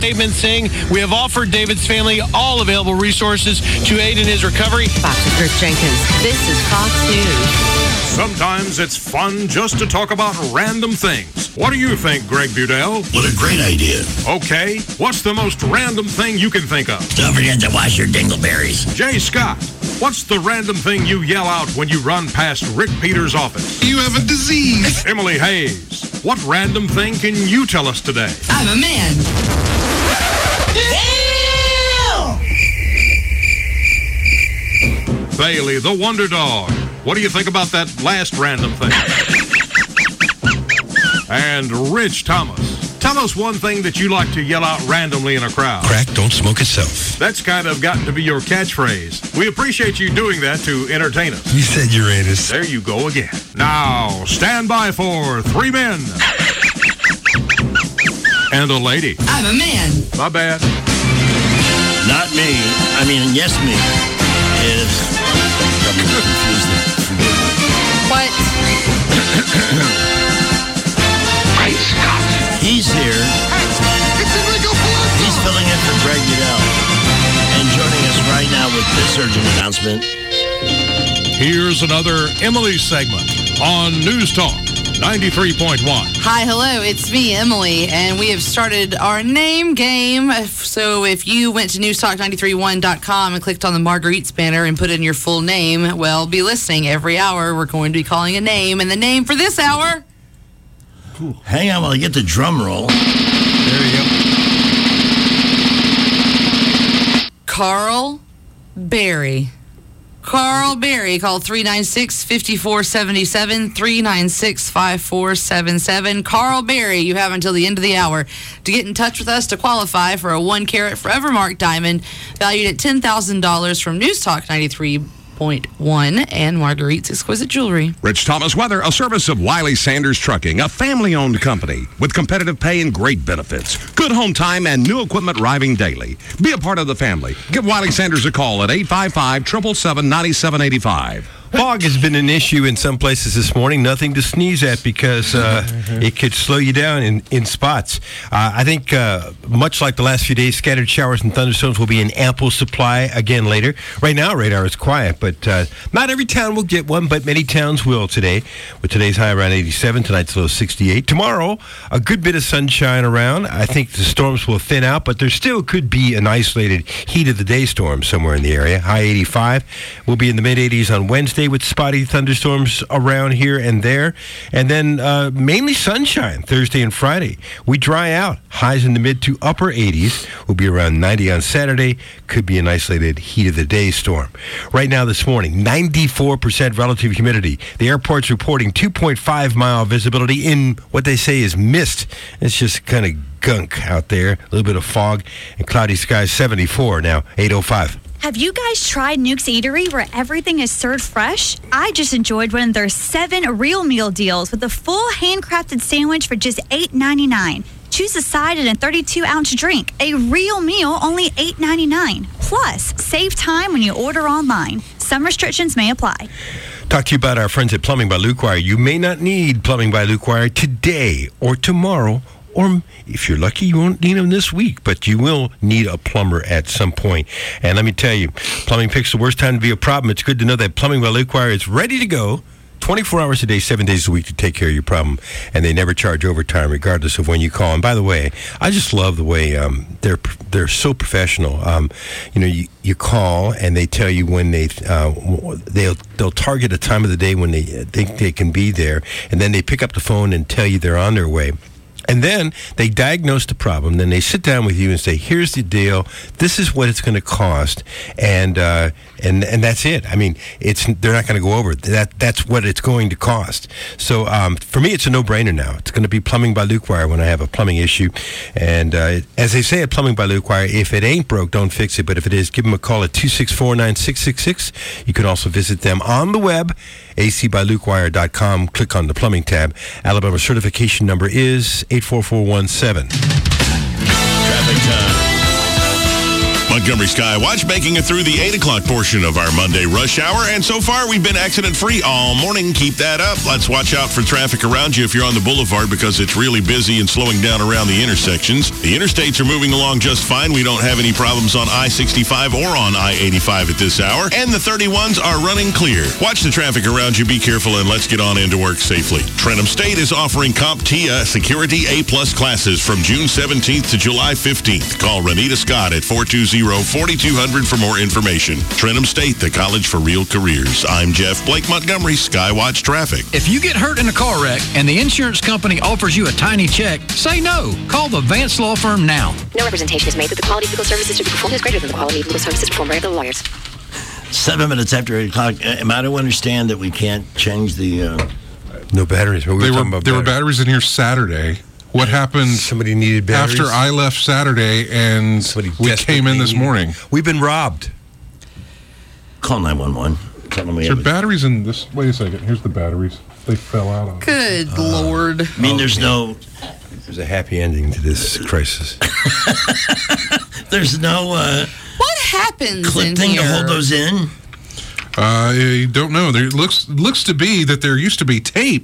David Singh. We have offered David's family all available resources to aid in his recovery. Fox's Rick Jenkins. This is Fox News. Sometimes it's fun just to talk about random things. What do you think, Greg Budell? What a great idea. Okay, what's the most random thing you can think of? Don't forget to wash your dingleberries. Jay Scott, what's the random thing you yell out when you run past Rick Peters' office? You have a disease. Emily Hayes, what random thing can you tell us today? I'm a man. Bailey, the Wonder Dog, what do you think about that last random thing? And Rich Thomas, tell us one thing that you like to yell out randomly in a crowd. Crack don't smoke itself. That's kind of gotten to be your catchphrase. We appreciate you doing that to entertain us. You said Uranus. There you go again. Now, stand by for 3 men. And a lady. I'm a man. My bad. Not me. I mean, yes, me. Is... I'm confused. Forgive me. What? He's here. He's filling in for Greg Budell. And joining us right now with this urgent announcement. Here's another Emily segment on News Talk 93.1. Hi, hello, it's me, Emily, and we have started our name game. So if you went to newstalk931.com and clicked on the Marguerite's banner and put in your full name, well, be listening. Every hour, we're going to be calling a name, and the name for this hour... Hang on while I get the drum roll. There you go. Carl Berry. Carl Berry, call 396-5477, 396-5477. Carl Berry, you have until the end of the hour to get in touch with us to qualify for a 1-carat Forever Mark diamond valued at $10,000 from News Talk 93.1 and Marguerite's Exquisite Jewelry. Rich Thomas Weather, a service of Wiley Sanders Trucking, a family-owned company with competitive pay and great benefits. Good home time and new equipment arriving daily. Be a part of the family. Give Wiley Sanders a call at 855-777-9785. Fog has been an issue in some places this morning. Nothing to sneeze at because it could slow you down in spots. I think much like the last few days, scattered showers and thunderstorms will be in ample supply again later. Right now, radar is quiet, but not every town will get one, but many towns will today. With today's high around 87, tonight's low 68. Tomorrow, a good bit of sunshine around. I think the storms will thin out, but there still could be an isolated heat of the day storm somewhere in the area. High 85. We'll be in the mid-80s on Wednesday with spotty thunderstorms around here and there. And then mainly sunshine Thursday and Friday. We dry out. Highs in the mid to upper 80s. We'll be around 90 on Saturday. Could be an isolated heat of the day storm. Right now this morning, 94% relative humidity. The airport's reporting 2.5-mile visibility in what they say is mist. It's just kind of gunk out there. A little bit of fog and cloudy skies. 74 now, 8:05. Have you guys tried Nuke's Eatery where everything is served fresh? I just enjoyed one of their 7 real meal deals with a full handcrafted sandwich for just $8.99. Choose a side and a 32-ounce drink. A real meal, only $8.99. Plus, save time when you order online. Some restrictions may apply. Talk to you about our friends at Plumbing by Luke Wire. You may not need Plumbing by Luke Wire today or tomorrow, or if you're lucky, you won't need them this week, but you will need a plumber at some point. And let me tell you, plumbing picks the worst time to be a problem. It's good to know that Plumbing by Luke Wire is ready to go 24 hours a day, 7 days a week to take care of your problem. And they never charge overtime regardless of when you call. And by the way, I just love the way they're so professional. You call and they tell you when they'll target a time of the day when they think they can be there. And then they pick up the phone and tell you they're on their way. And then they diagnose the problem. Then they sit down with you and say, "Here's the deal. This is what it's going to cost," and that's it. I mean, they're not going to go over it. That's what it's going to cost. So for me, it's a no-brainer now. It's going to be Plumbing by Luke Wire when I have a plumbing issue. And as they say at Plumbing by Luke Wire, if it ain't broke, don't fix it. But if it is, give them a call at 264-9666. You can also visit them on the web, acbylukewire.com. Click on the plumbing tab. Alabama certification number is 84417. Traffic time. Montgomery Skywatch, making it through the 8 o'clock portion of our Monday rush hour. And so far, we've been accident-free all morning. Keep that up. Let's watch out for traffic around you if you're on the boulevard because it's really busy and slowing down around the intersections. The interstates are moving along just fine. We don't have any problems on I-65 or on I-85 at this hour. And the 31s are running clear. Watch the traffic around you. Be careful, and let's get on into work safely. Trenton State is offering CompTIA Security A-plus classes from June 17th to July 15th. Call Renita Scott at 420-4200 for more information. Trenton State, the college for real careers. I'm Jeff Blake Montgomery, Skywatch Traffic. If you get hurt in a car wreck and the insurance company offers you a tiny check, say no. Call the Vance Law Firm now. No representation is made that the quality of legal services to be performed is greater than the quality of legal services performed by other lawyers. 7 minutes after 8 o'clock. Am I to understand that we can't change the... No batteries. But there were batteries in here Saturday. What happened? Somebody needed batteries. After I left Saturday and we came in this morning. We've been robbed. Call 911. There are batteries in this. Wait a second. Here's the batteries. They fell out on Good Lord. I mean, there's a happy ending to this crisis. There's no what happens clip in thing here? to hold those in. I don't know. There looks to be that there used to be tape.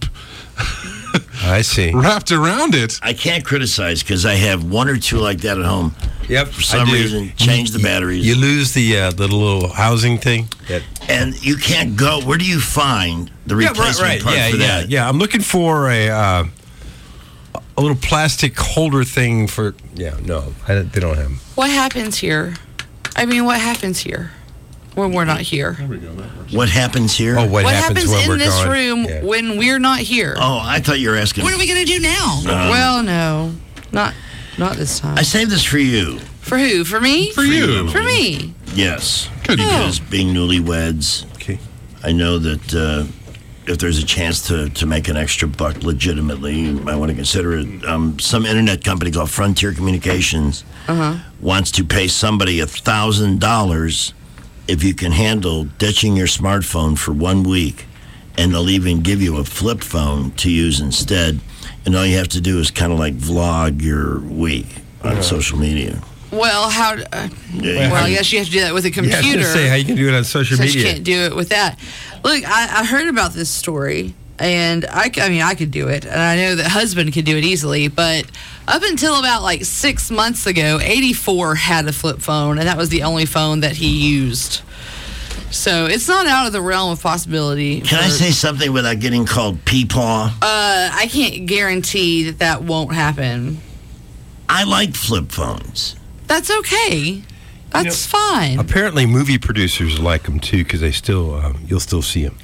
I see. Wrapped around it. I can't criticize because I have one or two like that at home. Yep. For some reason, change the batteries. You lose the little housing thing. And you can't go. Where do you find the replacement part for that? Yeah, I'm looking for a little plastic holder thing for... Yeah, no, they don't have them. What happens here? I mean, what happens here when we're not here? What happens here? Oh, what happens when in we're this gone? room when we're not here? Oh, I thought you were asking. What are we going to do now? Well, no. Not this time. I saved this for you. For who? For me? For you. For me. Yes. Because being newlyweds, I know that if there's a chance to make an extra buck legitimately, you might want to consider it. Some internet company called Frontier Communications wants to pay somebody $1,000 if you can handle ditching your smartphone for 1 week, and they'll even give you a flip phone to use instead. And all you have to do is kind of like vlog your week on social media. Well, well, I guess you have to do that with a computer. Yeah, I was gonna say how you can do it on social media. You can't do it with that. Look, I heard about this story, and I mean, I could do it, and I know that husband could do it easily, but up until about like 6 months ago, 84 had a flip phone, and that was the only phone that he used. So it's not out of the realm of possibility. Can I say something without getting called peepaw? I can't guarantee that won't happen. I like flip phones. That's okay. That's fine. Apparently, movie producers like them too because they still you'll still see them.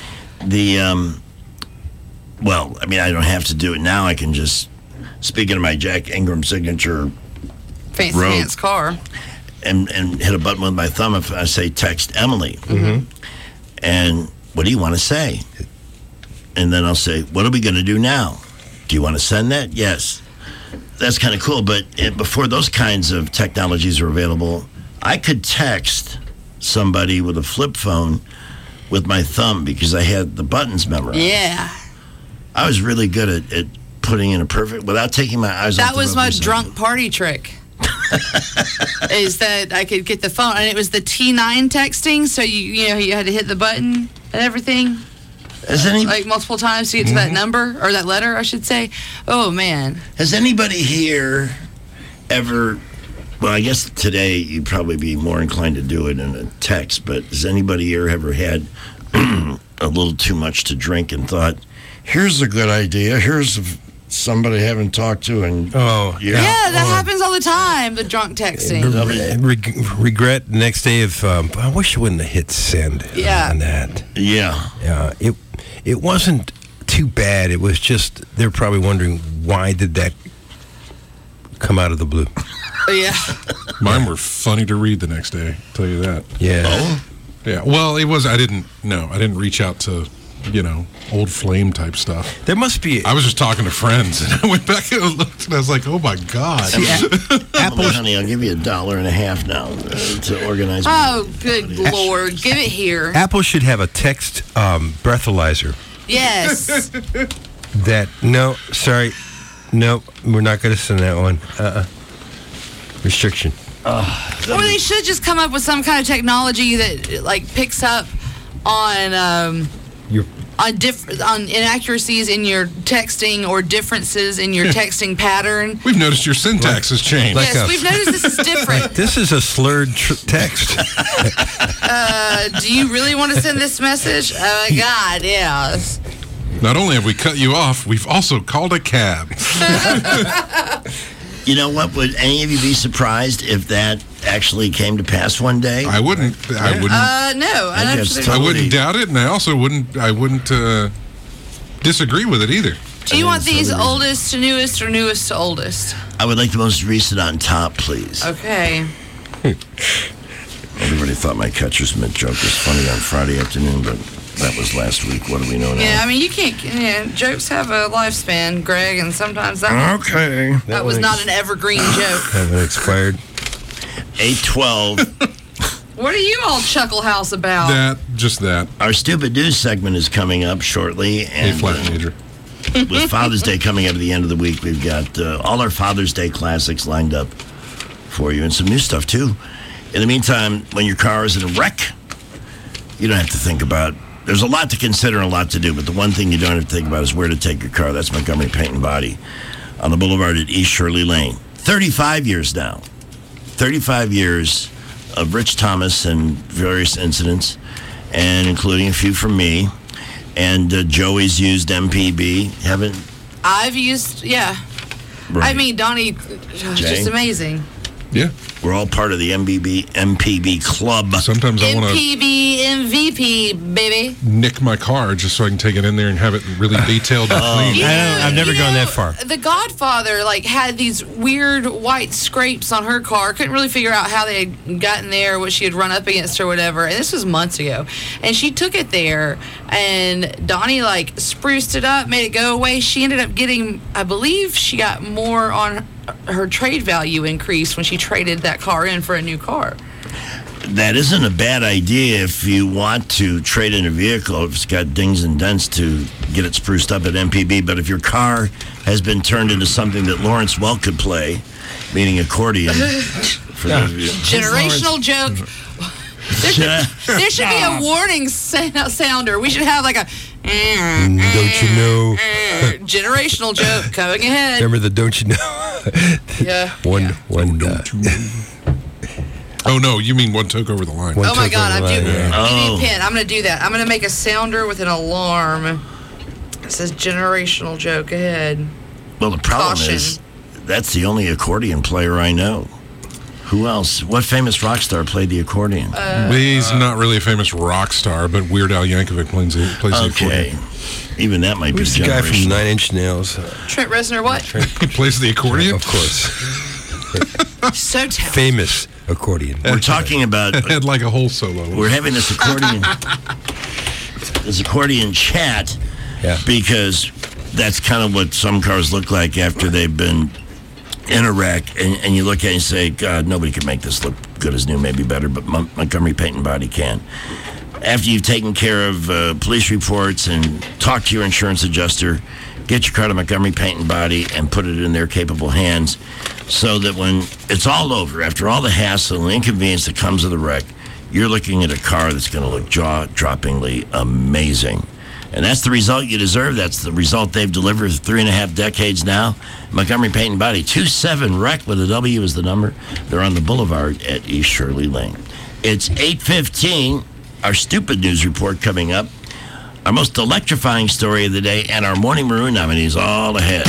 Well, I mean, I don't have to do it now. I can just, speaking of my Jack Ingram signature, fancy pants car, and hit a button with my thumb. If I say text Emily, and what do you want to say? And then I'll say, what are we going to do now? Do you want to send that? Yes. That's kind of cool, but before those kinds of technologies were available, I could text somebody with a flip phone with my thumb because I had the buttons memorized. Yeah. I was really good at putting in a perfect, without taking my eyes off the That was my representative. drunk party trick. Is that I could get the phone, and it was the T9 texting, so you had to hit the button and everything. Like multiple times to get to that number, or that letter, I should say. Oh, man. Has anybody here ever, well, I guess today you'd probably be more inclined to do it in a text, but has anybody here ever had a little too much to drink and thought, here's a good idea, here's somebody I haven't talked to in Yeah, that happens all the time, the drunk texting. Regret the next day of, I wish I wouldn't have hit send on that. Yeah. It wasn't too bad. It was just, they're probably wondering, why did that come out of the blue? Yeah. Mine were funny to read the next day, I'll tell you that. Yeah. Oh? Yeah. Well, it was, I didn't reach out to, old flame type stuff. There must be. I was just talking to friends, and I went back and looked, and I was like, oh my God. Apple, honey, I'll give you $1.50 now to organize. Oh, good Lord. Give it here. Apple should have a text breathalyzer. Yes. No, we're not going to send that one. Restriction. Or they should just come up with some kind of technology that like picks up on on inaccuracies in your texting or differences in your texting pattern. We've noticed your syntax has changed. Yes, we've noticed this is different. This is a slurred text. Do you really want to send this message? Oh my God, yes. Not only have we cut you off, we've also called a cab. You know what? Would any of you be surprised if that actually came to pass one day? I wouldn't. I wouldn't. No, I wouldn't doubt it, and I also wouldn't. I wouldn't disagree with it either. Do you want these oldest to newest or newest to oldest? I would like the most recent on top, please. Okay. Everybody thought my catcher's mitt joke was funny on Friday afternoon, but that was last week. What do we know now? Yeah, I mean, you can't. Jokes have a lifespan, Greg, and sometimes that. Okay. That was not an evergreen joke. Haven't expired. 8:12. What are you all chuckle house about? That. Our stupid news segment is coming up shortly, and A-flat major. With Father's Day coming up at the end of the week, we've got all our Father's Day classics lined up for you, and some new stuff too. In the meantime, when your car is in a wreck, you don't have to think about. There's a lot to consider and a lot to do, but the one thing you don't have to think about is where to take your car. That's Montgomery Paint and Body on the boulevard at East Shirley Lane. 35 years now. 35 years of Rich Thomas and various incidents, and including a few from me. And Joey's used MPB. I've used, yeah. Right. I mean, Donnie, just amazing. Yeah. We're all part of the MPB club. Sometimes I want to MPB MVP, baby. nick my car just so I can take it in there and have it really detailed and clean. I've never gone that far. The Godfather had these weird white scrapes on her car. Couldn't really figure out how they had gotten there, what she had run up against or whatever. And this was months ago. And she took it there, and Donnie spruced it up, made it go away. She ended up getting, I believe she got more on her trade value increase when she traded that car in for a new car. That isn't a bad idea if you want to trade in a vehicle, if it's got dings and dents, to get it spruced up at MPB. But if your car has been turned into something that Lawrence Welk could play, meaning accordion, for those of you. Generational joke. There should be a warning sounder. We should have a don't you know? Generational joke coming ahead. Remember the don't you know? Yeah. One. Oh, no, you mean one took over the line. Oh, my God. I'm doing Yeah. Give me a pen. I'm going to do that. I'm going to make a sounder with an alarm. It says generational joke ahead. Well, the problem is that's the only accordion player I know. Who else? What famous rock star played the accordion? He's not really a famous rock star, but Weird Al Yankovic plays the accordion. Even that might Who's be the guy from generational. 9 Inch Nails? Trent Reznor, what? He plays the accordion? Of course. So talented. Famous accordion. We're talking about. It had a whole solo. We're having this accordion chat because that's kind of what some cars look like after they've been in a wreck, and you look at it and say, God, nobody could make this look good as new, maybe better, but Montgomery Paint and Body can. After you've taken care of police reports and talked to your insurance adjuster, get your car to Montgomery Paint and Body and put it in their capable hands so that when it's all over, after all the hassle and inconvenience that comes with the wreck, you're looking at a car that's going to look jaw-droppingly amazing. And that's the result you deserve. That's the result they've delivered for 3.5 decades now. Montgomery Paint and Body, 27 Rec with a W is the number. They're on the boulevard at East Shirley Lane. It's 8:15. Our stupid news report coming up. Our most electrifying story of the day, and our Morning Maroon nominees all ahead.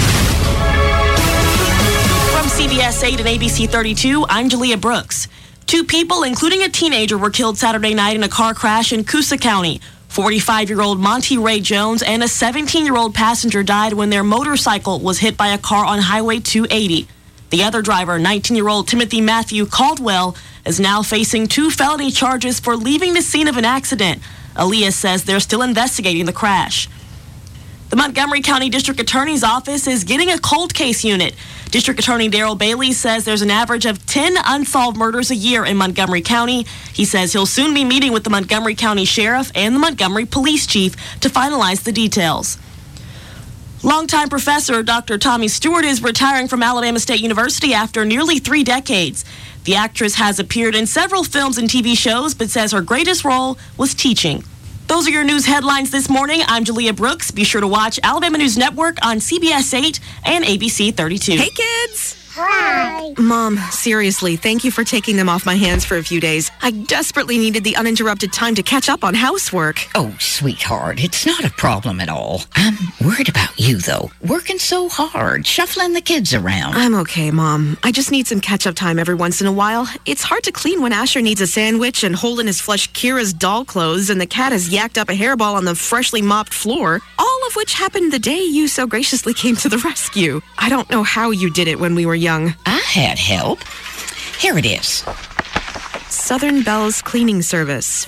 From CBS 8 and ABC 32, I'm Julia Brooks. 2 people, including a teenager, were killed Saturday night in a car crash in Coosa County. 45-year-old Monty Ray Jones and a 17-year-old passenger died when their motorcycle was hit by a car on Highway 280. The other driver, 19-year-old Timothy Matthew Caldwell, is now facing 2 felony charges for leaving the scene of an accident. Elias says they're still investigating the crash. The Montgomery County District Attorney's Office is getting a cold case unit. District Attorney Darrell Bailey says there's an average of 10 unsolved murders a year in Montgomery County. He says he'll soon be meeting with the Montgomery County Sheriff and the Montgomery Police Chief to finalize the details. Longtime professor Dr. Tommy Stewart is retiring from Alabama State University after nearly 3 decades. The actress has appeared in several films and TV shows, but says her greatest role was teaching. Those are your news headlines this morning. I'm Julia Brooks. Be sure to watch Alabama News Network on CBS 8 and ABC 32. Hey, kids. Hi. Mom, seriously, thank you for taking them off my hands for a few days. I desperately needed the uninterrupted time to catch up on housework. Oh, sweetheart, it's not a problem at all. I'm worried about you, though. Working so hard, shuffling the kids around. I'm okay, Mom. I just need some catch-up time every once in a while. It's hard to clean when Asher needs a sandwich and Holden has flushed Kira's doll clothes and the cat has yacked up a hairball on the freshly mopped floor, all of which happened the day you so graciously came to the rescue. I don't know how you did it when we were young. I had help. Here it is. Southern Bell's Cleaning Service,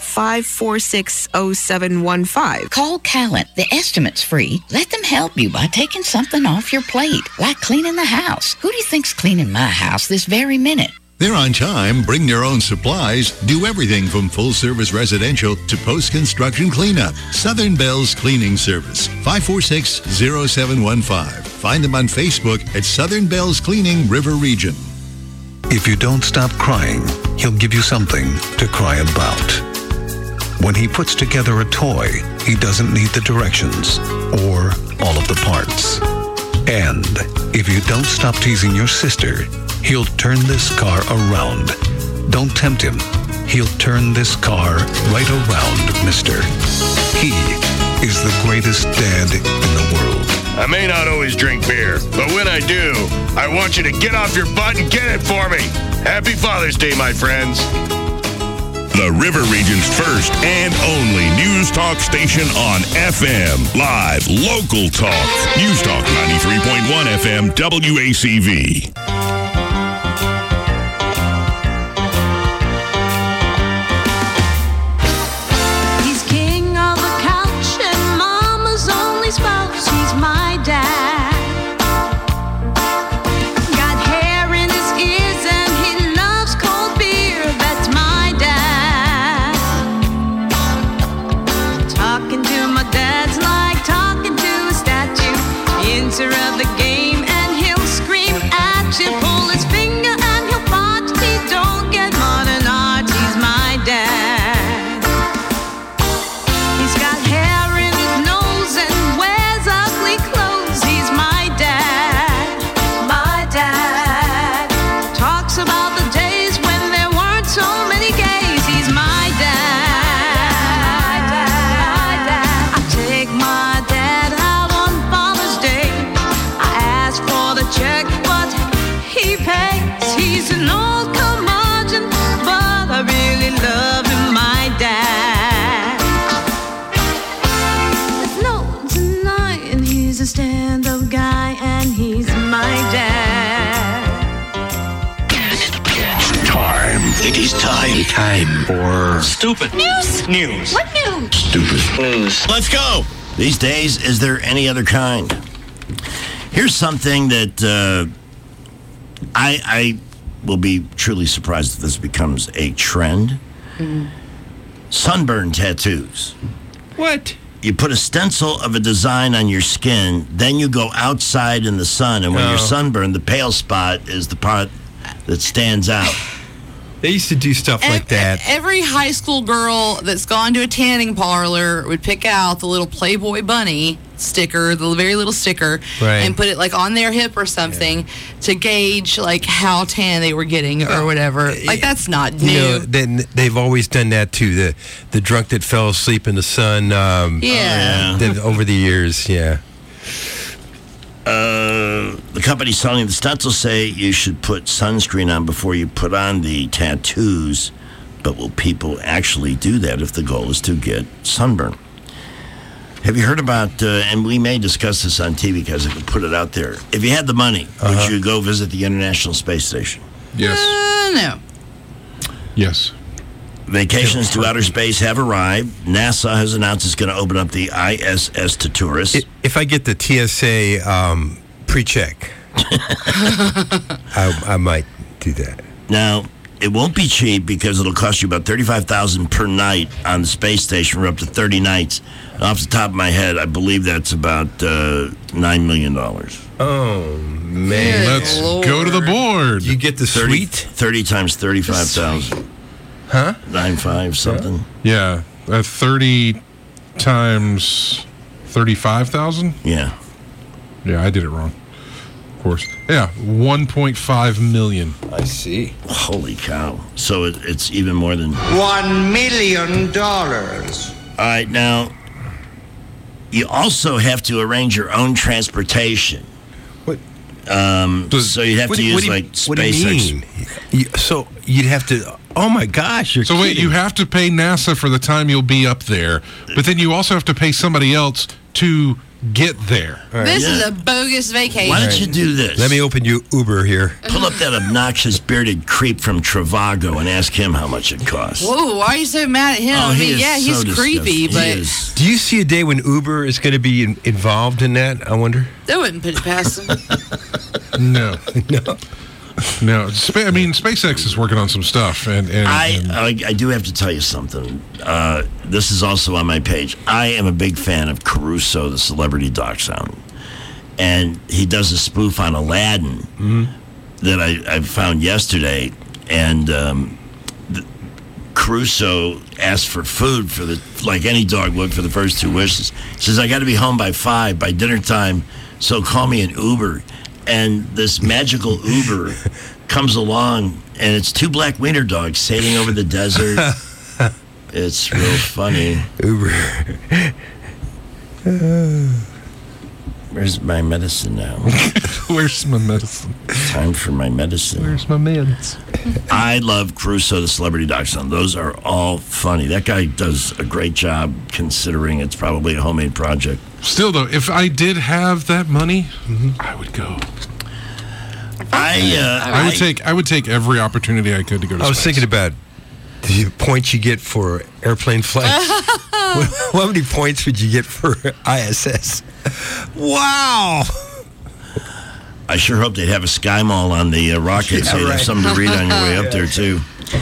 5460715. Call Callant. The estimate's free. Let them help you by taking something off your plate, like cleaning the house. Who do you think's cleaning my house this very minute? They're on time, bring your own supplies, do everything from full-service residential to post-construction cleanup. Southern Bell's Cleaning Service, 5460715. Find them on Facebook at Southern Bell's Cleaning River Region. If you don't stop crying, he'll give you something to cry about. When he puts together a toy, he doesn't need the directions or all of the parts. And if you don't stop teasing your sister, he'll turn this car around. Don't tempt him. He'll turn this car right around, mister. He is the greatest dad in the world. I may not always drink beer, but when I do, I want you to get off your butt and get it for me. Happy Father's Day, my friends. The River Region's first and only news talk station on FM. Live, local talk. News Talk 93.1 FM WACV. Of the game, and he'll scream at you, pull his finger, and he'll fart. He don't get modern art. He's my dad. He's got hair in his nose and wears ugly clothes. He's my dad. My dad talks about the days when there weren't so many gays. He's my dad. My dad. I take my dad out on Father's Day. For the check, but he pays. He's an old curmudgeon, but I really love him, my dad. There's no denying he's a stand-up guy, and he's my dad. Time. It is time. Time for stupid News. news. What news? Stupid news. Let's go. These days, is there any other kind? Here's something that I will be truly surprised if this becomes a trend. Sunburn tattoos. What? You put a stencil of a design on your skin, then you go outside in the sun, and when you're sunburned, the pale spot is the part that stands out. They used to do stuff like that. Every high school girl that's gone to a tanning parlor would pick out the little Playboy bunny sticker, the very little sticker, and put it like on their hip or something to gauge like how tan they were getting or whatever. Like that's not new. You know, they've always done that too. The drunk that fell asleep in the sun. Over the years, yeah. The company selling the stencils say you should put sunscreen on before you put on the tattoos, but will people actually do that if the goal is to get sunburn? Have you heard about, and we may discuss this on TV because I can put it out there, if you had the money, would you go visit the International Space Station? Yes. No. Yes. Vacations to outer space have arrived. NASA has announced it's going to open up the ISS to tourists. If I get the TSA pre-check, I might do that. Now, It won't be cheap because it'll cost you about $35,000 per night on the space station for up to 30 nights. And off the top of my head, I believe that's about $9 million. Oh, man. Let's go to the board. You get the 30 suite? 30 times 35,000. Huh? 9.5 something. Yeah, 30 times 35,000? Yeah. Yeah, I did it wrong. Of course. Yeah, 1.5 million. I see. Holy cow. So it's even more than... $1 million. All right, now, you also have to arrange your own transportation. What? So you'd have to use, like, SpaceX. What do you mean? So you'd have to... Oh, my gosh, you're So wait, kidding. you have to pay NASA for the time you'll be up there, but then you also have to pay somebody else to get there. This is a bogus vacation. Why don't you do this? Let me open you Uber here. Pull up that obnoxious bearded creep from Travago and ask him how much it costs. Whoa, why are you so mad at him? Oh, I he mean, is yeah, so he's creepy, disgusting. He but is. Do you see a day when Uber is going to be involved in that, I wonder? I wouldn't put it past him. No. No. No. I mean, SpaceX is working on some stuff. And I do have to tell you something. This is also on my page. I am a big fan of Caruso, the celebrity dachshund. And he does a spoof on Aladdin that I found yesterday. And Caruso asked for food like any dog would for the first 2 wishes. He says, I got to be home by 5, by dinner time, so call me an Uber. And this magical Uber comes along, and it's 2 black wiener dogs sailing over the desert. It's real funny. Uber. Where's my medicine now? Where's my medicine? Time for my medicine. Where's my meds? I love Caruso, the celebrity dachshund. Those are all funny. That guy does a great job considering it's probably a homemade project. Still, though, if I did have that money, I would go. I would take every opportunity I could to go to I was space. thinking about the points you get for airplane flights. How many points would you get for ISS? Wow. I sure hope they'd have a Sky Mall on the rocket so you'd have something to read on your way up there, too.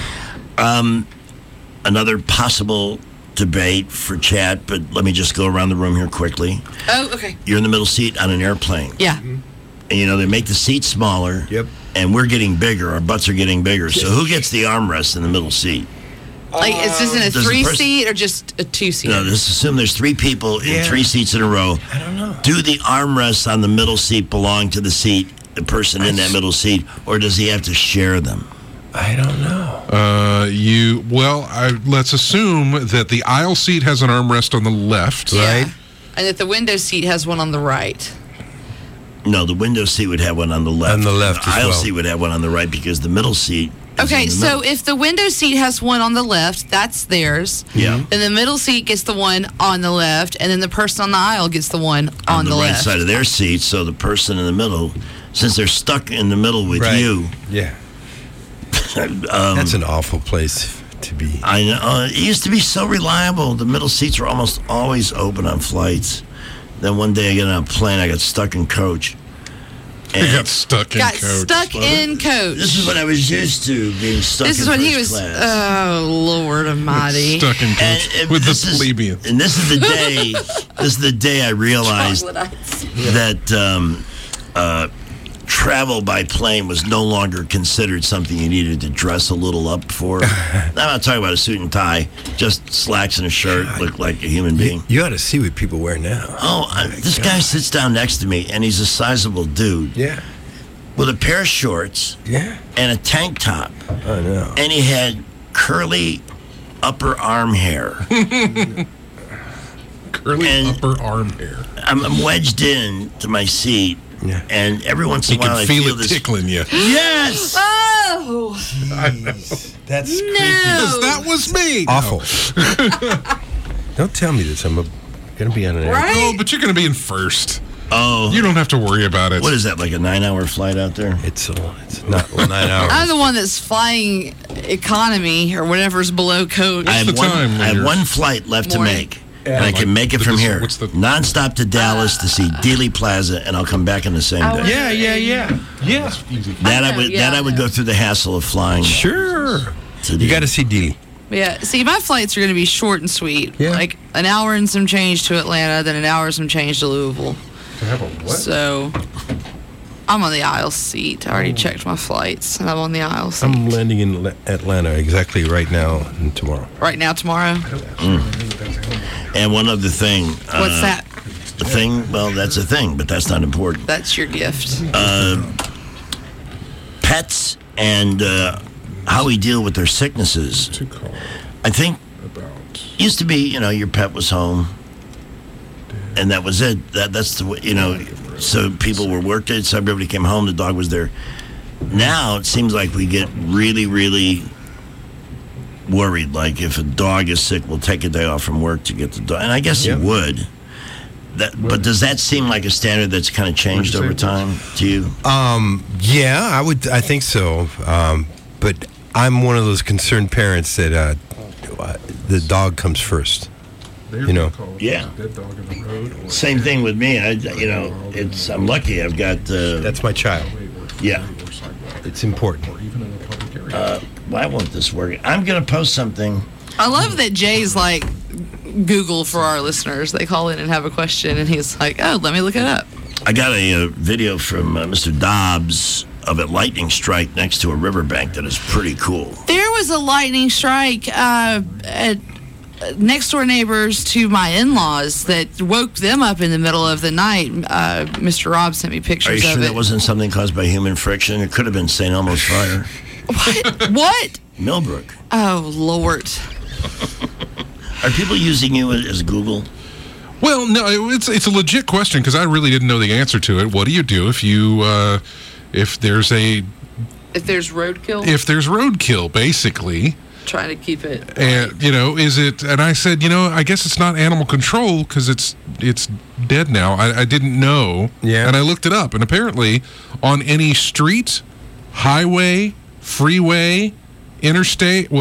Another possible debate for chat, but let me just go around the room here quickly. Oh, okay. You're in the middle seat on an airplane. Yeah. And, they make the seat smaller. Yep. And we're getting bigger. Our butts are getting bigger. So who gets the armrest in the middle seat? Like, is this in a Does the 3-seat or just a 2-seat? No, let's assume there's 3 people in 3 seats in a row. I don't know. Do the armrests on the middle seat belong to the person in that middle seat, or does he have to share them? I don't know. Let's assume that the aisle seat has an armrest on the left. Right. And that the window seat has one on the right. No, the window seat would have one on the left. On the left The as aisle well. seat would have one on the right because the middle seat is Okay, in the so middle. if the window seat has one on the left, that's theirs. Yeah. Then the middle seat gets the one on the left, and then the person on the aisle gets the one on the right left. side of their seat, so the person in the middle, since they're stuck in the middle with you. Yeah. That's an awful place to be. I know. It used to be so reliable. The middle seats were almost always open on flights. Then one day I got on a plane, I got stuck in coach. He got stuck in Got coach. stuck in coach. This is what I was used to, being stuck This in is when he first was, class. oh, Lord Almighty. Stuck in coach with the plebeians. And this is the day I realized that travel by plane was no longer considered something you needed to dress a little up for. I'm not talking about a suit and tie, just slacks and a shirt, look like a human being. You ought to see what people wear now. This guy sits down next to me, and he's a sizable dude. Yeah. With a pair of shorts. Yeah. And a tank top. I know. And he had curly upper arm hair. Curly upper arm hair. I'm wedged in to my seat. Yeah. And every once in You a while can I feel feel it this tickling you. Yes. Oh. I know. That's No. Because that was me. awful. Don't tell me this. I'm going to be on an airplane. Right? Oh, but you're going to be in first. Oh. You don't have to worry about it. What is that, like a 9-hour flight out there? It's not 9 hours. I'm the one that's flying economy or whatever's below coach. I have the time when I have you're- one flight left Morning. to make. And I can make it from here. Nonstop to Dallas to see Dealey Plaza, and I'll come back in the same day. Yeah. That I would go through the hassle of flying. Sure. You got to see Dealey. Yeah, see, my flights are going to be short and sweet. Yeah. Like an hour and some change to Atlanta, then an hour and some change to Louisville. To have a what? So I'm on the aisle seat. I already checked my flights, and I'm on the aisle seat. I'm landing in Atlanta exactly right now and tomorrow. Right now, tomorrow. And one other thing. What's that? A thing? Well, that's a thing, but that's not important. That's your gift. Pets and how we deal with their sicknesses. I think used to be, your pet was home, and that was it. That's the way, so people were worked it, so everybody came home, the dog was there. Now it seems like we get really, really worried. Like if a dog is sick, we'll take a day off from work to get the dog. And I guess you would. But does that seem like a standard that's kind of changed over time to you? Yeah, I think so. But I'm one of those concerned parents that the dog comes first. Yeah. Same thing with me. I'm lucky. I've got. That's my child. Yeah. It's important. Why won't this work? I'm going to post something. I love that Jay's like Google for our listeners. They call in and have a question, and he's like, "Oh, let me look it up." I got a video from Mr. Dobbs of a lightning strike next to a riverbank that is pretty cool. There was a lightning strike at next door neighbors to my in-laws that woke them up in the middle of the night. Mr. Rob sent me pictures of it. Are you sure that wasn't something caused by human friction? It could have been St. Elmo's fire. What? Millbrook. Oh, Lord. Are people using you as Google? Well, no, it's a legit question because I really didn't know the answer to it. What do you do if you if there's roadkill? If there's roadkill, basically. Trying to keep it. And is it? And I said, I guess it's not animal control because it's dead now. I didn't know. Yeah. And I looked it up, and apparently, on any street, highway, freeway, interstate,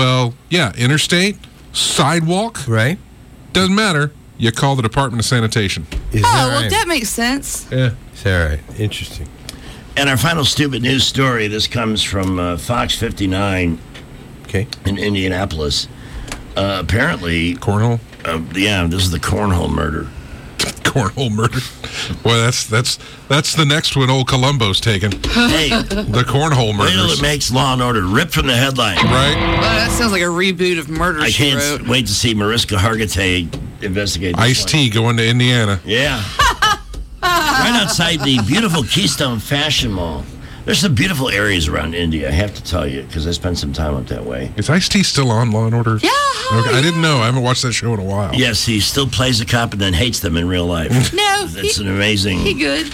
sidewalk, right? Doesn't matter. You call the Department of Sanitation. That makes sense. Yeah. Is that right? Interesting. And our final stupid news story. This comes from Fox 59. Okay. In Indianapolis. Apparently... Cornhole? This is the Cornhole murder. Cornhole murder. Boy, that's the next one old Columbo's taken. Hey. The Cornhole murder. Wait till it makes Law & Order rip from the headline. Right? That sounds like a reboot of Murder, She Wrote. I can't wait to see Mariska Hargitay investigate this Ice-T going to Indiana. Yeah. Right outside the beautiful Keystone Fashion Mall. There's some beautiful areas around India, I have to tell you, because I spent some time up that way. Is Ice-T still on Law & Order? Yeah. Okay, I didn't know. I haven't watched that show in a while. Yes, he still plays a cop and then hates them in real life. No. It's an amazing... He good.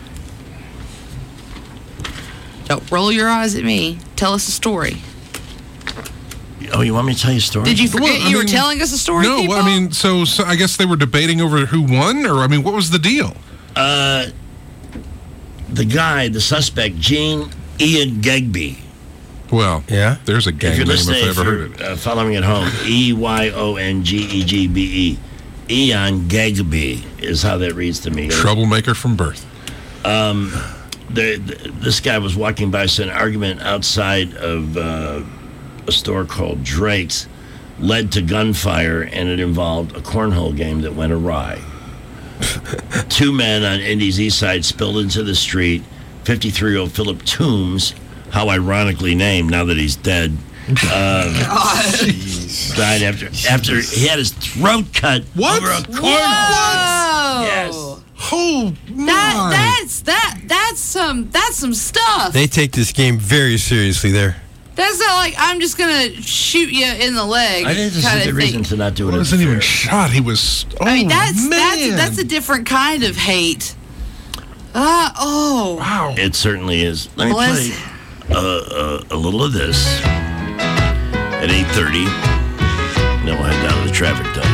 Don't roll your eyes at me. Tell us a story. Oh, you want me to tell you a story? Did you forget you were telling us a story, No, people? so I guess they were debating over who won, or, what was the deal? The guy, the suspect, Ian Gegbe. Well, yeah, there's a gang name if I ever heard it. Following at home, EYONGEGBE. Ian Gegbe is how that reads to me. Troublemaker from birth. This guy was walking by, so an argument outside of a store called Drake's led to gunfire, and it involved a cornhole game that went awry. Two men on Indy's east side spilled into the street. 53-year-old Philip Toombs, how ironically named now that he's dead, died after he had his throat cut over a cornhole. Yes. Oh my! That's some stuff. They take this game very seriously there. That's not like I'm just gonna shoot you in the leg. I didn't see the reason to not do it. He wasn't even shot. He was. Oh, that's a different kind of hate. Wow! It certainly is. Let me play a little of this at 8:30. Then we'll head down to the traffic touch.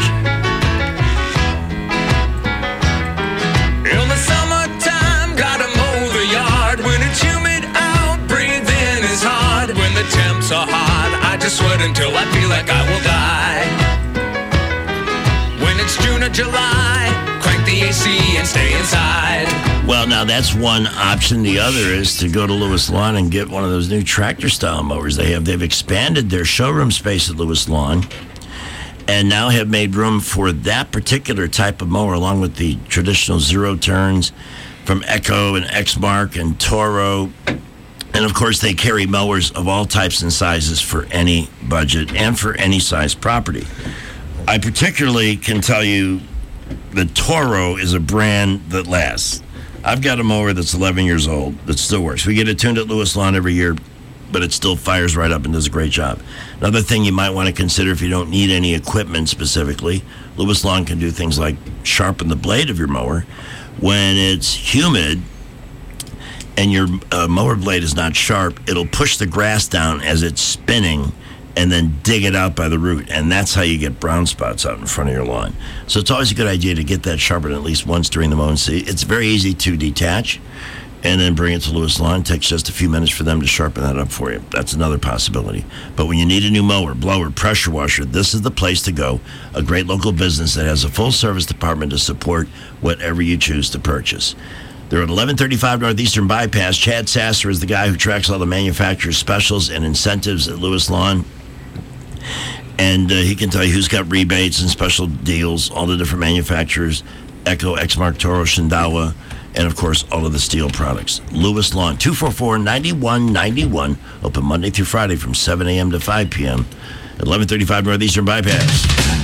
In the summertime, gotta mow the yard. When it's humid out, breathing is hard. When the temps are hot, I just sweat until I feel like I will die. When it's it's June or July, crank the AC and stay inside. Well, now that's one option. The other is to go to Lewis Lawn and get one of those new tractor-style mowers they have. They've expanded their showroom space at Lewis Lawn and now have made room for that particular type of mower, along with the traditional zero turns from Echo and Exmark and Toro. And, of course, they carry mowers of all types and sizes for any budget and for any size property. I particularly can tell you that Toro is a brand that lasts. I've got a mower that's 11 years old that still works. We get it tuned at Lewis Lawn every year, but it still fires right up and does a great job. Another thing you might want to consider if you don't need any equipment specifically, Lewis Lawn can do things like sharpen the blade of your mower. When it's humid and your mower blade is not sharp, it'll push the grass down as it's spinning and then dig it out by the root. And that's how you get brown spots out in front of your lawn. So it's always a good idea to get that sharpened at least once during the mowing season. It's very easy to detach and then bring it to Lewis Lawn. It takes just a few minutes for them to sharpen that up for you. That's another possibility. But when you need a new mower, blower, pressure washer, this is the place to go. A great local business that has a full service department to support whatever you choose to purchase. They're at 1135 Northeastern Bypass. Chad Sasser is the guy who tracks all the manufacturer's specials and incentives at Lewis Lawn. And he can tell you who's got rebates and special deals, all the different manufacturers, Echo, Exmark, Toro, Shindawa, and, of course, all of the steel products. Lewis Lawn, 244-9191, open Monday through Friday from 7 a.m. to 5 p.m. at 1135 Northeastern Bypass.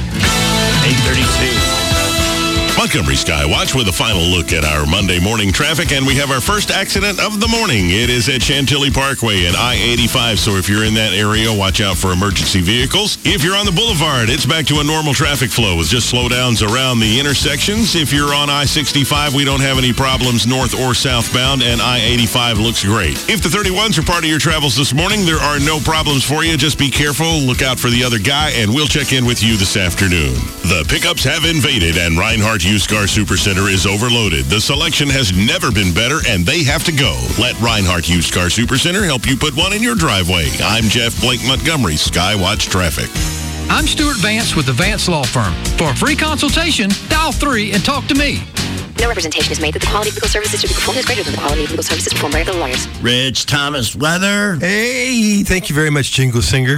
832. Montgomery Skywatch with a final look at our Monday morning traffic, and we have our first accident of the morning. It is at Chantilly Parkway and I-85, so if you're in that area, watch out for emergency vehicles. If you're on the boulevard, it's back to a normal traffic flow with just slowdowns around the intersections. If you're on I-65, we don't have any problems north or southbound, and I-85 looks great. If the 31s are part of your travels this morning, there are no problems for you. Just be careful, look out for the other guy, and we'll check in with you this afternoon. The pickups have invaded, and Reinhardt Used Car Supercenter is overloaded. The selection has never been better, and they have to go. Let Reinhardt Used Car Supercenter help you put one in your driveway. I'm Jeff Blake Montgomery, Skywatch Traffic. I'm Stuart Vance with the Vance Law Firm. For a free consultation, dial 3 and talk to me. No representation is made that the quality of legal services to be performed is greater than the quality of legal services performed by other lawyers. Rich Thomas Weather. Hey, thank you very much, Jingle Singer.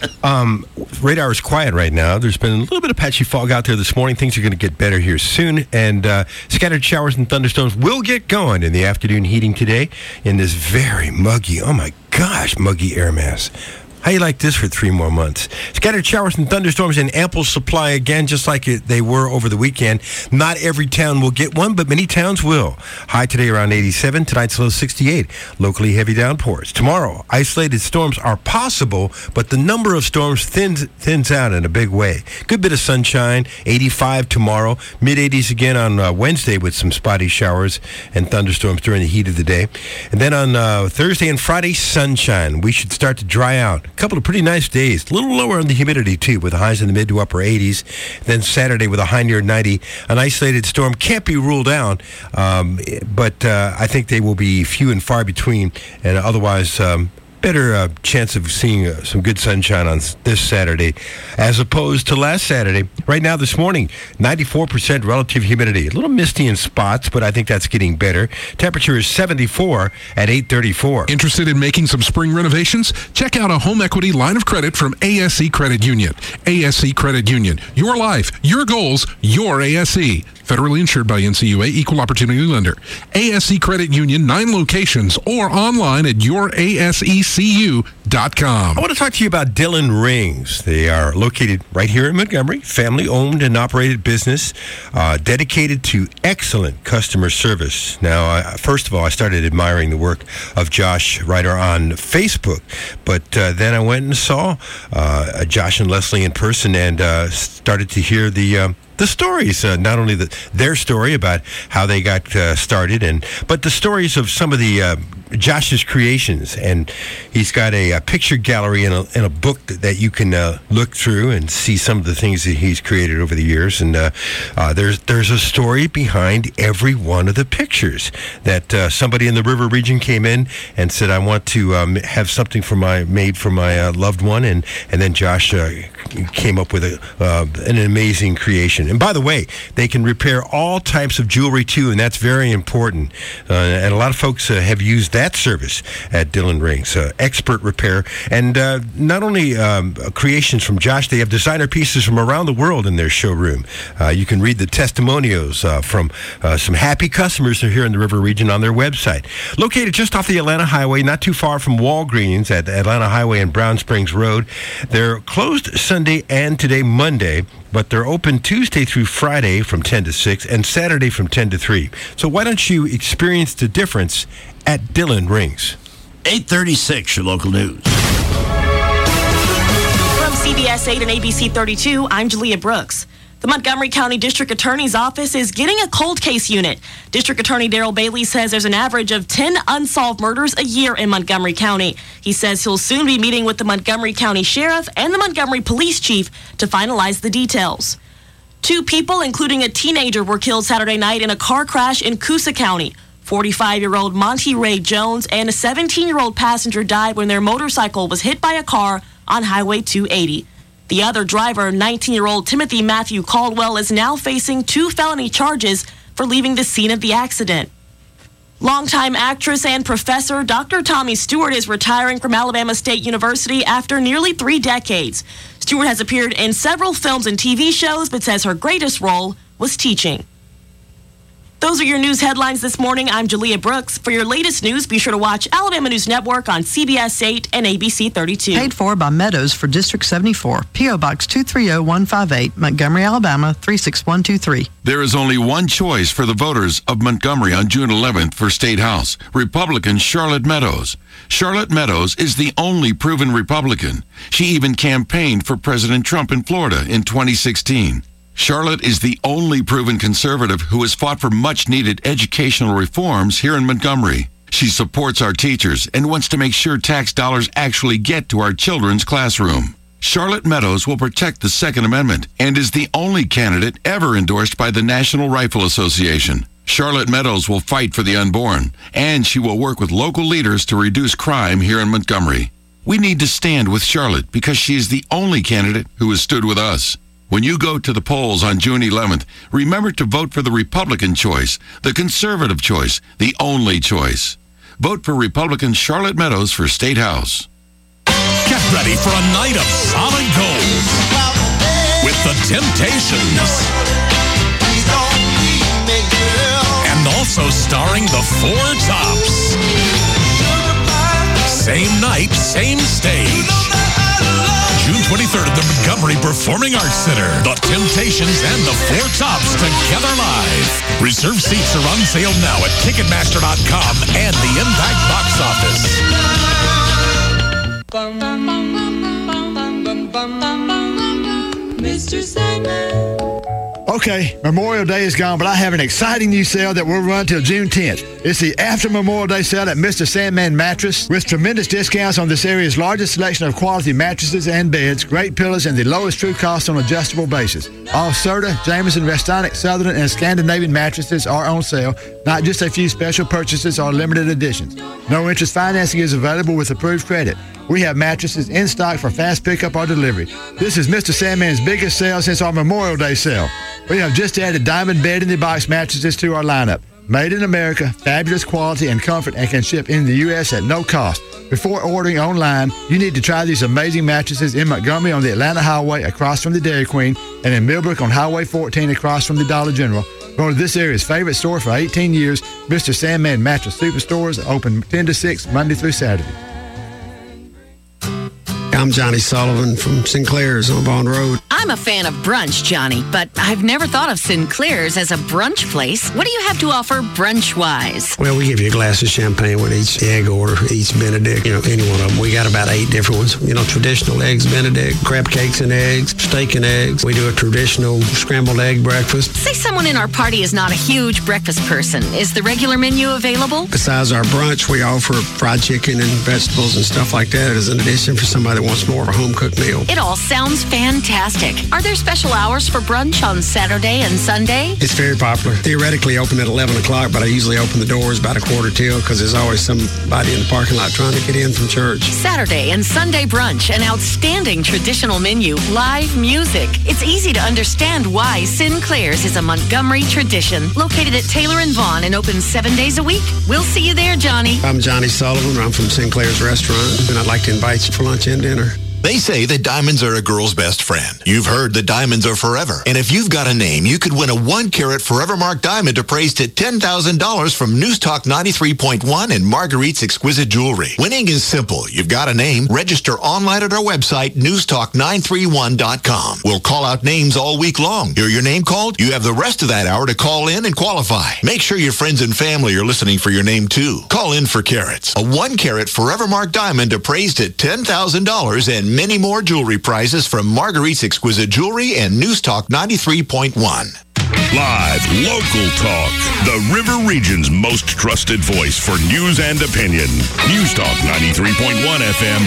Radar is quiet right now. There's been a little bit of patchy fog out there this morning. Things are going to get better here soon. And scattered showers and thunderstorms will get going in the afternoon heating today in this very muggy, oh my gosh, muggy air mass. How you like this for 3 more months? Scattered showers and thunderstorms in ample supply again, just like they were over the weekend. Not every town will get one, but many towns will. High today around 87. Tonight's low 68. Locally heavy downpours. Tomorrow, isolated storms are possible, but the number of storms thins out in a big way. Good bit of sunshine. 85 tomorrow. Mid-80s again on Wednesday with some spotty showers and thunderstorms during the heat of the day. And then on Thursday and Friday, sunshine. We should start to dry out. A couple of pretty nice days. A little lower on the humidity, too, with highs in the mid to upper 80s. Then Saturday with a high near 90. An isolated storm can't be ruled out, but I think they will be few and far between, and otherwise better chance of seeing some good sunshine on this Saturday as opposed to last Saturday. Right now this morning, 94% relative humidity. A little misty in spots, but I think that's getting better. Temperature is 74 at 8:34. Interested in making some spring renovations? Check out a home equity line of credit from ASE Credit Union. ASE Credit Union. Your life, your goals, your ASE. Federally insured by NCUA, Equal Opportunity Lender. ASE Credit Union, 9 locations, or online at yourasecu.com. I want to talk to you about Dillon Rings. They are located right here in Montgomery, family-owned and operated business, dedicated to excellent customer service. Now, first of all, I started admiring the work of Josh Ryder on Facebook, but then I went and saw Josh and Leslie in person and started to hear the stories, not only their story about how they got started, but the stories of some of the Josh's creations, and he's got a picture gallery in a book that you can look through and see some of the things that he's created over the years. And there's a story behind every one of the pictures that somebody in the river region came in and said, I want to have something made for my loved one, and then Josh came up with an amazing creation. And by the way, they can repair all types of jewelry too, and that's very important. And a lot of folks have used that service at Dillon Rings, expert repair. And not only creations from Josh, they have designer pieces from around the world in their showroom. You can read the testimonials from some happy customers here in the river region on their website. Located just off the Atlanta Highway, not too far from Walgreens at Atlanta Highway and Brown Springs Road. They're closed Sunday and today, Monday, but they're open Tuesday through Friday from 10 to 6 and Saturday from 10 to 3. So why don't you experience the difference at Dillon Rings? 8:36, your local news. From CBS 8 and ABC 32, I'm Julia Brooks. The Montgomery County District Attorney's Office is getting a cold case unit. District Attorney Daryl Bailey says there's an average of 10 unsolved murders a year in Montgomery County. He says he'll soon be meeting with the Montgomery County Sheriff and the Montgomery Police Chief to finalize the details. 2 people, including a teenager, were killed Saturday night in a car crash in Coosa County. 45-year-old Monty Ray Jones and a 17-year-old passenger died when their motorcycle was hit by a car on Highway 280. The other driver, 19-year-old Timothy Matthew Caldwell, is now facing 2 felony charges for leaving the scene of the accident. Longtime actress and professor Dr. Tommy Stewart is retiring from Alabama State University after nearly 3 decades. Stewart has appeared in several films and TV shows, but says her greatest role was teaching. Those are your news headlines this morning. I'm Julia Brooks. For your latest news, be sure to watch Alabama News Network on CBS 8 and ABC 32. Paid for by Meadows for District 74. P.O. Box 230158, Montgomery, Alabama 36123. There is only one choice for the voters of Montgomery on June 11th for State House, Republican Charlotte Meadows. Charlotte Meadows is the only proven Republican. She even campaigned for President Trump in Florida in 2016. Charlotte is the only proven conservative who has fought for much-needed educational reforms here in Montgomery. She supports our teachers and wants to make sure tax dollars actually get to our children's classroom. Charlotte Meadows will protect the Second Amendment and is the only candidate ever endorsed by the National Rifle Association. Charlotte Meadows will fight for the unborn, and she will work with local leaders to reduce crime here in Montgomery. We need to stand with Charlotte because she is the only candidate who has stood with us. When you go to the polls on June 11th, remember to vote for the Republican choice, the conservative choice, the only choice. Vote for Republican Charlotte Meadows for State House. Get ready for a night of solid gold with the Temptations. And also starring the Four Tops. Same night, same stage. June 23rd at the Montgomery Performing Arts Center. The Temptations and the Four Tops together live. Reserved seats are on sale now at Ticketmaster.com and the Impact Box Office. Mr. Sandman. Okay, Memorial Day is gone, but I have an exciting new sale that will run till June 10th. It's the after Memorial Day sale at Mr. Sandman Mattress with tremendous discounts on this area's largest selection of quality mattresses and beds, great pillows, and the lowest true cost on an adjustable basis. All Serta, Jameson, Restonic, Southern, and Scandinavian mattresses are on sale, not just a few special purchases or limited editions. No interest financing is available with approved credit. We have mattresses in stock for fast pickup or delivery. This is Mr. Sandman's biggest sale since our Memorial Day sale. We have just added Diamond Bed in the Box mattresses to our lineup. Made in America, fabulous quality and comfort, and can ship in the U.S. at no cost. Before ordering online, you need to try these amazing mattresses in Montgomery on the Atlanta Highway across from the Dairy Queen and in Millbrook on Highway 14 across from the Dollar General. Go to this area's favorite store for 18 years, Mr. Sandman Mattress Superstores, open 10 to 6 Monday through Saturday. I'm Johnny Sullivan from Sinclair's on Bond Road. I'm a fan of brunch, Johnny, but I've never thought of Sinclair's as a brunch place. What do you have to offer brunch-wise? Well, we give you a glass of champagne with each egg order, each Benedict, any one of them. We got about 8 different ones. Traditional eggs Benedict, crab cakes and eggs, steak and eggs. We do a traditional scrambled egg breakfast. Say someone in our party is not a huge breakfast person. Is the regular menu available? Besides our brunch, we offer fried chicken and vegetables and stuff like that as an addition for somebody that wants more of a home-cooked meal. It all sounds fantastic. Are there special hours for brunch on Saturday and Sunday? It's very popular. Theoretically open at 11 o'clock, but I usually open the doors about 1:45 because there's always somebody in the parking lot trying to get in from church. Saturday and Sunday brunch, an outstanding traditional menu, live music. It's easy to understand why Sinclair's is a Montgomery tradition. Located at Taylor and Vaughn and open 7 days a week. We'll see you there, Johnny. I'm Johnny Sullivan. I'm from Sinclair's Restaurant, and I'd like to invite you for lunch and dinner. They say that diamonds are a girl's best friend. You've heard that diamonds are forever. And if you've got a name, you could win a 1-carat Forever Mark diamond appraised at $10,000 from News Talk 93.1 and Marguerite's Exquisite Jewelry. Winning is simple. You've got a name. Register online at our website, newstalk931.com. We'll call out names all week long. Hear your name called? You have the rest of that hour to call in and qualify. Make sure your friends and family are listening for your name, too. Call in for carats. A 1-carat Forever Mark diamond appraised at $10,000 and many more jewelry prizes from Marguerite's Exquisite Jewelry and News Talk 93.1. Live, local talk. The River Region's most trusted voice for news and opinion. News Talk 93.1 FM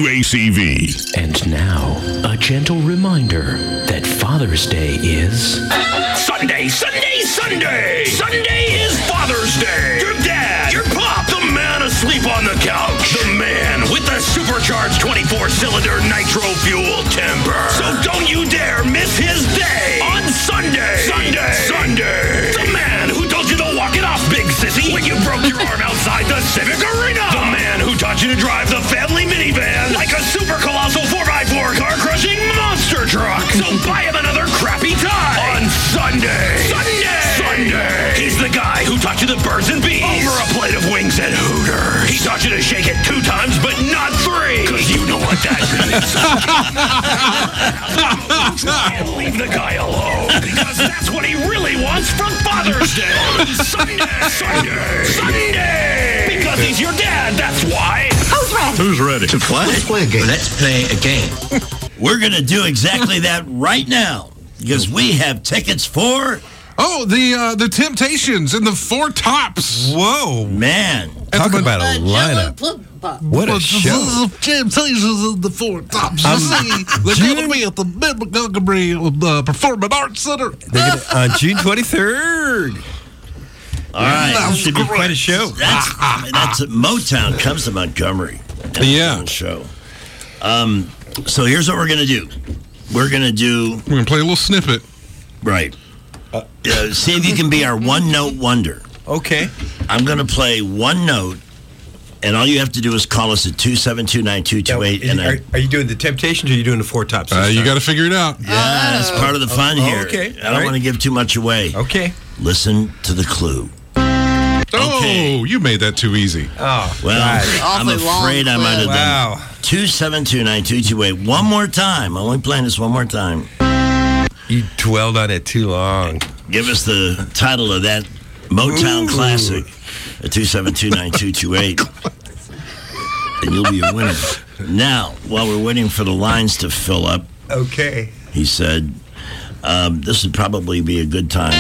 WACV. And now, a gentle reminder that Father's Day is... Sunday, Sunday, Sunday! Sunday is Father's Day! Your dad, your pop, the man asleep on the couch, the man with the supercharged 24-cylinder nitro-fuel temper. So don't you dare miss his day on Sunday! Sunday! Sunday! The man who told you to walk it off, big sissy, when you broke your arm outside the Civic Arena! The man who taught you to drive the family minivan like a super colossal 4x4 car-crushing monster truck! So buy him another crappy tie on Sunday! Sunday! Sunday! He's the guy who taught you the birds and bees over a plate of wings at Hooters. He taught you to shake it 2 times, but not 3. Because you know what that means. And leave the guy alone. Because that's what he really wants from Father's Day. Sunday! Sunday! Sunday! Because he's your dad, that's why. Who's ready? Who's ready? To play? Let's play a game. Let's play a game. We're going to do exactly that right now because we have tickets for... Oh, the Temptations and the Four Tops. Whoa. Man. Talk about a lineup. What a show. Temptations and the Four Tops. They're going to be at the Montgomery Performing Arts Center. On June 23rd. All right. That should be quite a show. That's Motown comes to Montgomery. Yeah. Show. So here's what we're going to do. We're going to play a little snippet. Right. See if you can be our one-note wonder. Okay. I'm going to play one note, and all you have to do is call us at 272-9228. Are you doing the Temptations or are you doing the Four Tops? You got to figure it out. Yeah, that's part of the fun here. Okay. I don't want to give too much away. Okay. Listen to the clue. Oh, you made that too easy. Oh, well, I'm afraid I might have done 272-9228. One more time. I'm only playing this one more time. You dwelled on it too long. Give us the title of that Motown classic at 272-9228. And you'll be a winner. Now, while we're waiting for the lines to fill up, okay, he said, this would probably be a good time.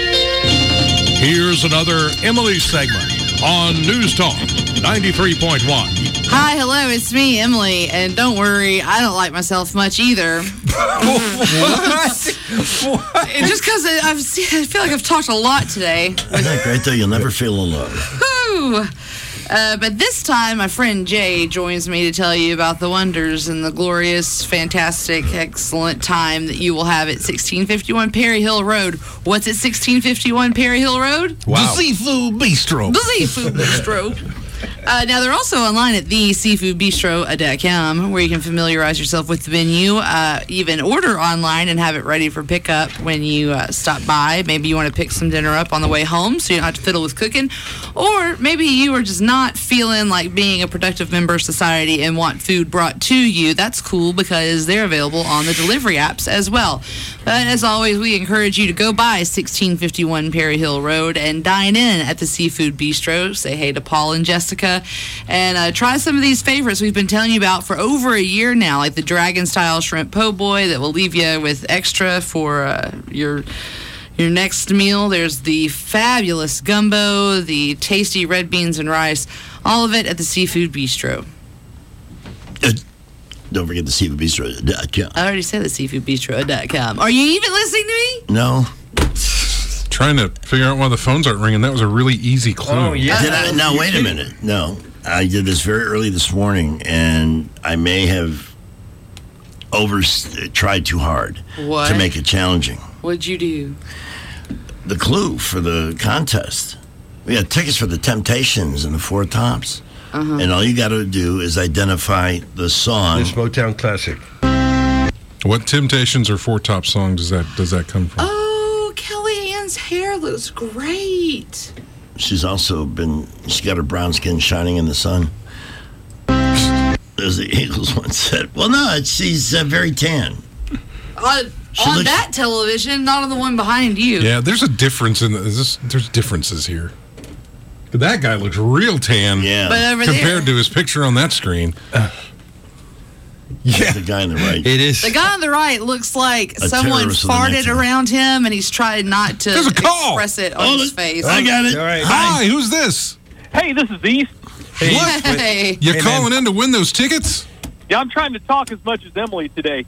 Here's another Emily segment on News Talk 93.1. Hi, hello, it's me, Emily, and don't worry, I don't like myself much either. What? Just because I feel like I've talked a lot today. Isn't that great, though? You'll never feel alone. Whew. But this time, my friend Jay joins me to tell you about the wonders and the glorious, fantastic, excellent time that you will have at 1651 Perry Hill Road. What's at 1651 Perry Hill Road? Wow. The Seafood Bistro. The Seafood Bistro. Now, they're also online at theseafoodbistro.com, where you can familiarize yourself with the menu, even order online and have it ready for pickup when you stop by. Maybe you want to pick some dinner up on the way home so you don't have to fiddle with cooking. Or maybe you are just not feeling like being a productive member of society and want food brought to you. That's cool because they're available on the delivery apps as well. But as always, we encourage you to go by 1651 Perry Hill Road and dine in at the Seafood Bistro. Say hey to Paul and Jessica and try some of these favorites we've been telling you about for over a year now, like the Dragon-style shrimp po' boy that will leave you with extra for your next meal. There's the fabulous gumbo, the tasty red beans and rice, all of it at the Seafood Bistro. Don't forget the seafoodbistro.com. I already said the seafoodbistro.com. Are you even listening to me? No. Trying to figure out why the phones aren't ringing. That was a really easy clue. Oh, yeah. Now, wait a minute. No. I did this very early this morning, and I may have tried too hard to make it challenging. What'd you do? The clue for the contest. We had tickets for the Temptations and the Four Tops. And all you got to do is identify the song. This Motown classic. What Temptations or Four Top song does that come from? Oh, Kelly Ann's hair looks great. She's got her brown skin shining in the sun. As the Eagles once said. Well, no, she's very tan. On that television, not on the one behind you. Yeah, there's a difference in there's differences here. That guy looks real tan compared to his picture on that screen. Yeah. The guy on the right. It is. The guy on the right looks like someone farted around him and he's trying not to express it on his face. I got it. All right. Hi, who's this? Hey, this is East. Hey. You calling in to win those tickets? Yeah, I'm trying to talk as much as Emily today.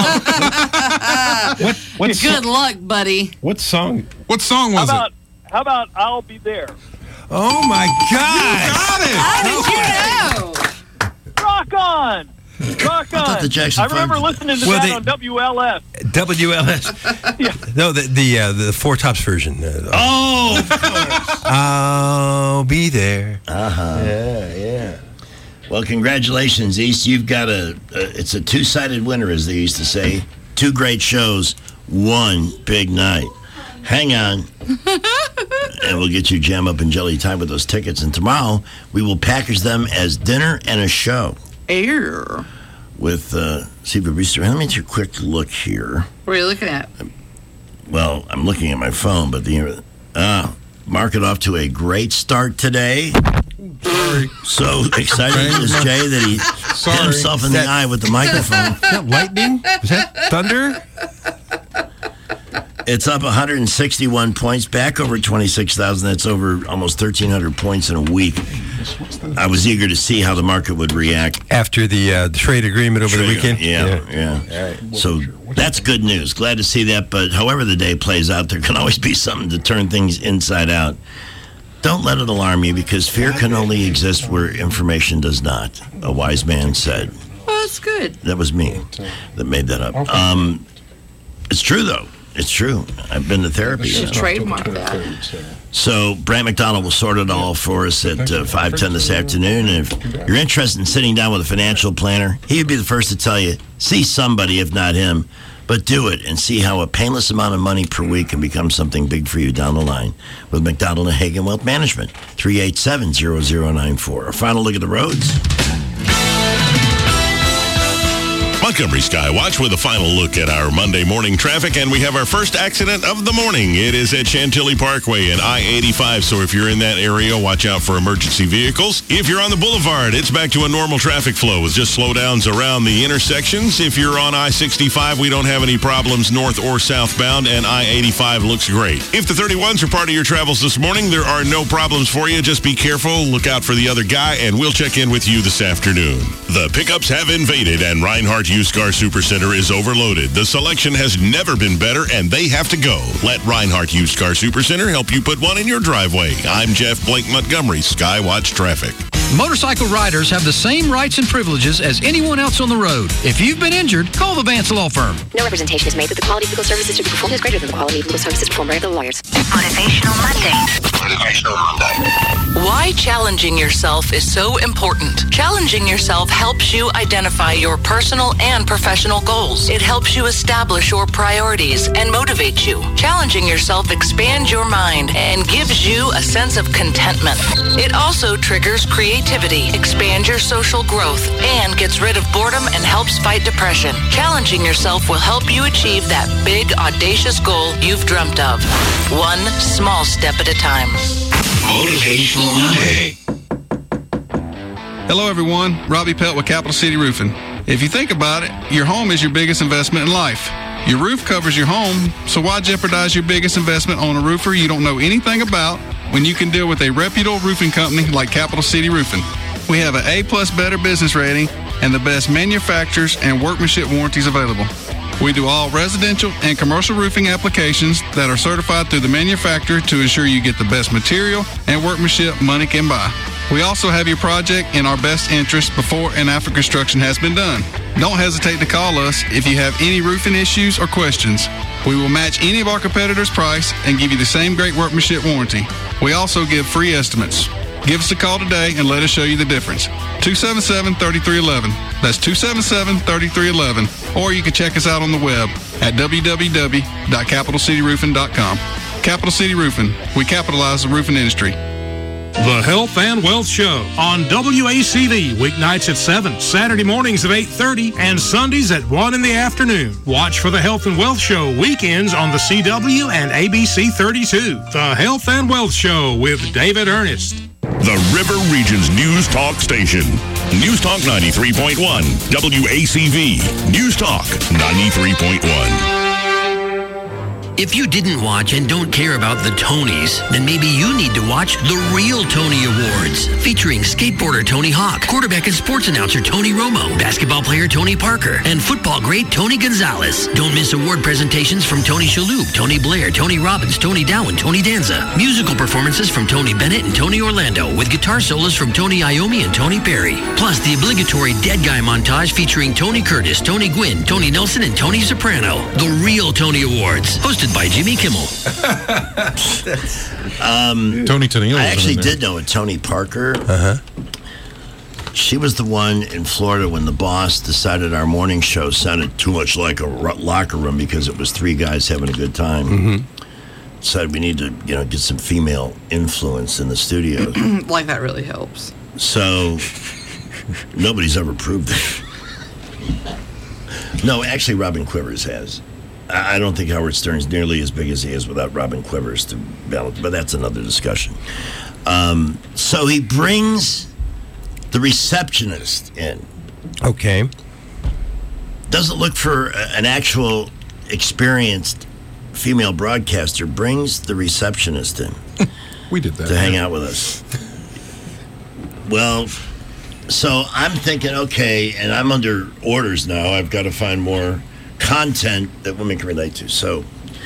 Good luck, buddy. What song? What song was it? How about I'll Be There? Oh, my God. You got it. How did you know? Rock on. Rock on. I remember listening to that on WLS. WLS. Yeah. No, the Four Tops version. I'll be there. Yeah. Well, congratulations, East. You've got it's a two-sided winner, as they used to say. Two great shows, one big night. Hang on. And we'll get you jam up and jelly time with those tickets. And tomorrow, we will package them as dinner and a show. Air. With Seafood Bistro. Let me take a quick look here. What are you looking at? Well, I'm looking at my phone, but mark it off to a great start today. Sorry. So excited is Jay that he hit himself in the eye with the microphone. Is that lightning? Was that thunder? It's up 161 points, back over 26,000. That's over almost 1,300 points in a week. I was eager to see how the market would react. After the trade agreement over the weekend? Yeah. Right. So that's good news. Glad to see that. But however the day plays out, there can always be something to turn things inside out. Don't let it alarm you, because fear can only exist where information does not, a wise man said. Well, that's good. That was me that made that up. It's true, though. It's true. I've been to therapy. You should trademark that. So Brant McDonald will sort it all for us at 5:10 this afternoon. And if you're interested in sitting down with a financial planner, he'd be the first to tell you, see somebody, if not him, but do it and see how a painless amount of money per week can become something big for you down the line. With McDonald and Hagen Wealth Management, 387-0094. A final look at the roads. Montgomery Skywatch with a final look at our Monday morning traffic, and we have our first accident of the morning. It is at Chantilly Parkway and I-85, so if you're in that area, watch out for emergency vehicles. If you're on the boulevard, it's back to a normal traffic flow with just slowdowns around the intersections. If you're on I-65, we don't have any problems north or southbound, and I-85 looks great. If the 31s are part of your travels this morning, there are no problems for you. Just be careful, look out for the other guy, and we'll check in with you this afternoon. The pickups have invaded, and Reinhardt Used Car Supercenter is overloaded. The selection has never been better, and they have to go. Let Reinhardt Used Car Supercenter help you put one in your driveway. I'm Jeff Blake Montgomery, Skywatch Traffic. Motorcycle riders have the same rights and privileges as anyone else on the road. If you've been injured, call the Vance Law Firm. No representation is made that the quality of legal services to be performed is greater than the quality of legal services performed by the lawyers. Motivational Monday. Motivational Monday. Why challenging yourself is so important. Challenging yourself helps you identify your personal and professional goals. It helps you establish your priorities and motivates you. Challenging yourself expands your mind and gives you a sense of contentment. It also triggers creativity, expands your social growth, and gets rid of boredom and helps fight depression. Challenging yourself will help you achieve that big, audacious goal you've dreamt of. One small step at a time. Motivational Monday. Hello, everyone. Robbie Pelt with Capital City Roofing. If you think about it, your home is your biggest investment in life. Your roof covers your home, so why jeopardize your biggest investment on a roofer you don't know anything about when you can deal with a reputable roofing company like Capital City Roofing? We have an A+ Better business rating and the best manufacturers and workmanship warranties available. We do all residential and commercial roofing applications that are certified through the manufacturer to ensure you get the best material and workmanship money can buy. We also have your project in our best interest before and after construction has been done. Don't hesitate to call us if you have any roofing issues or questions. We will match any of our competitors' price and give you the same great workmanship warranty. We also give free estimates. Give us a call today and let us show you the difference. 277-3311. That's 277-3311. Or you can check us out on the web at www.capitalcityroofing.com. Capital City Roofing. We capitalize the roofing industry. The Health and Wealth Show on WACD, weeknights at 7, Saturday mornings at 8:30, and Sundays at 1 in the afternoon. Watch for the Health and Wealth Show weekends on the CW and ABC 32. The Health and Wealth Show with David Ernest. The River Region's News Talk station. News Talk 93.1, WACV. News Talk 93.1. If you didn't watch and don't care about the Tonys, then maybe you need to watch the real Tony Awards, featuring skateboarder Tony Hawk, quarterback and sports announcer Tony Romo, basketball player Tony Parker, and football great Tony Gonzalez. Don't miss award presentations from Tony Shalhoub, Tony Blair, Tony Robbins, Tony Dowen, Tony Danza. Musical performances from Tony Bennett and Tony Orlando, with guitar solos from Tony Iommi and Tony Perry. Plus the obligatory Dead Guy montage featuring Tony Curtis, Tony Gwynn, Tony Nelson, and Tony Soprano. The real Tony Awards, hosted by Jimmy Kimmel. Tony Tennille. I actually did know a Tony Parker. She was the one in Florida when the boss decided our morning show sounded too much like a locker room because it was three guys having a good time. Decided we need to, get some female influence in the studio. Like that really helps. So nobody's ever proved it. No, actually, Robin Quivers has. I don't think Howard Stern's nearly as big as he is without Robin Quivers to balance, but that's another discussion. So he brings the receptionist in. Okay. Doesn't look for an actual experienced female broadcaster, brings the receptionist in. We did that. To hang out with us. Well, so I'm thinking, okay, and I'm under orders now. I've got to find more content that women can relate to. So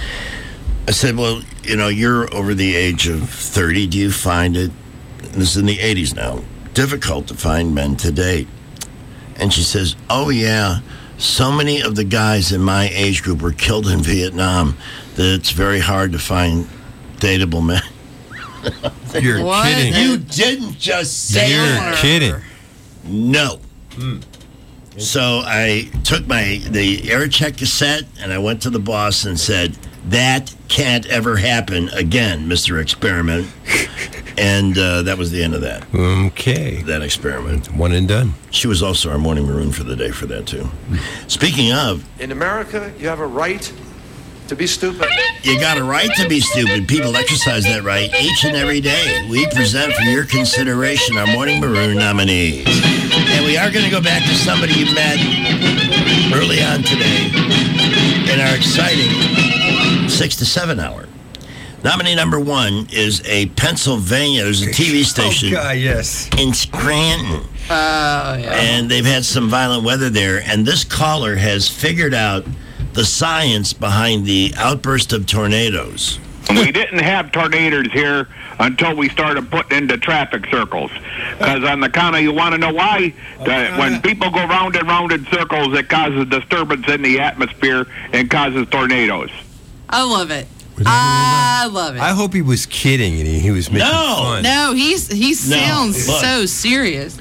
I said, well, you're over the age of 30. Do you find it, and this is in the 80s now, difficult to find men to date? And she says, oh, yeah, so many of the guys in my age group were killed in Vietnam that it's very hard to find dateable men. You're kidding. You didn't just say You're kidding. No. So I took the air check cassette and I went to the boss and said, that can't ever happen again, Mr. Experiment. And that was the end of that. Okay. That experiment. One and done. She was also our morning maroon for the day for that, too. Speaking of... In America, you have a right to be stupid. You got a right to be stupid. People exercise that right each and every day. We present for your consideration our morning maroon nominees. And we are going to go back to somebody you met early on today in our exciting 6 to 7 hour. Nominee number 1 is a Pennsylvania. There's a TV station in Scranton. And they've had some violent weather there. And this caller has figured out the science behind the outburst of tornadoes. We didn't have tornadoes here until we started putting into traffic circles. Because on the count of, you want to know why? When people go round and round in circles, it causes disturbance in the atmosphere and causes tornadoes. I love it. I love it. I hope he was kidding and he was making fun. No, he sounds so serious.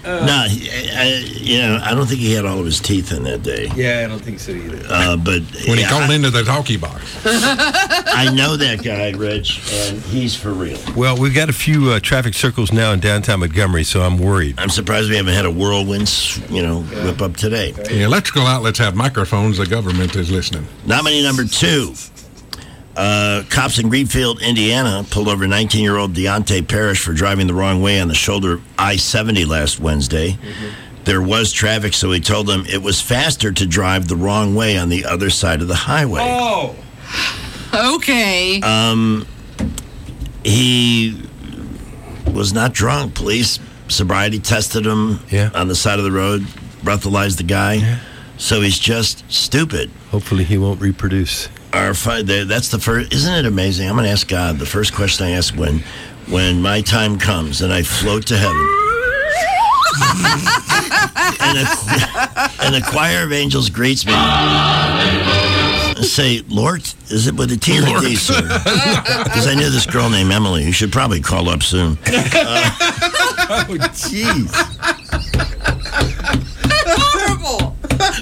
I don't think he had all of his teeth in that day. Yeah, I don't think so either. But when he called into the talkie box. I know that guy, Rich, and he's for real. Well, we've got a few traffic circles now in downtown Montgomery, so I'm worried. I'm surprised we haven't had a whirlwind, whip up today. The electrical outlets have microphones. The government is listening. Nominee number 2. Cops in Greenfield, Indiana, pulled over 19-year-old Deontay Parrish for driving the wrong way on the shoulder of I-70 last Wednesday. Mm-hmm. There was traffic, so he told them it was faster to drive the wrong way on the other side of the highway. Oh, okay. He was not drunk. Police sobriety tested him on the side of the road, breathalyzed the guy. Yeah. So he's just stupid. Hopefully he won't reproduce. That's the first. Isn't it amazing? I'm going to ask God the first question I ask when my time comes and I float to heaven. and a choir of angels greets me. And say, Lord, is it with a T or a D, sir? Because I knew this girl named Emily. You should probably call up soon. Oh, jeez. Horrible.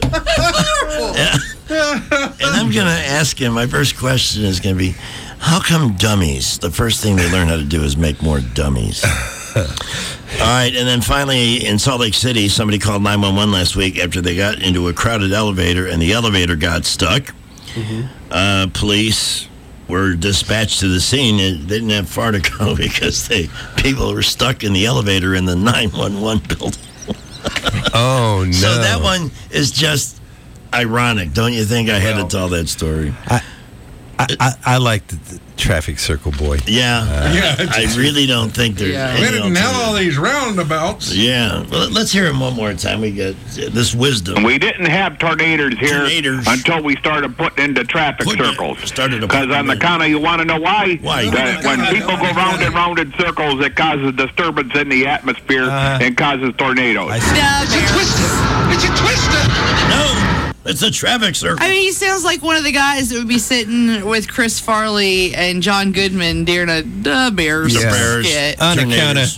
And I'm going to ask him, my first question is going to be, how come dummies, the first thing they learn how to do is make more dummies? All right, and then finally, in Salt Lake City, somebody called 911 last week after they got into a crowded elevator and the elevator got stuck. Mm-hmm. Police were dispatched to the scene. They didn't have far to go because people were stuck in the elevator in the 911 building. Oh, no. So that one is just ironic, don't you think? I had to tell that story. I like the traffic circle boy. Yeah. I really don't think there's any We didn't have all these roundabouts. Yeah. Well, let's hear him one more time. We get this wisdom. We didn't have tornadoes here until we started putting into traffic circles. Because on the counter, you want to know why? That when people go round and round in circles, it causes disturbance in the atmosphere and causes tornadoes. It's a twister. No. It's a traffic circle. I mean, he sounds like one of the guys that would be sitting with Chris Farley and John Goodman during a Bears skit. On account of,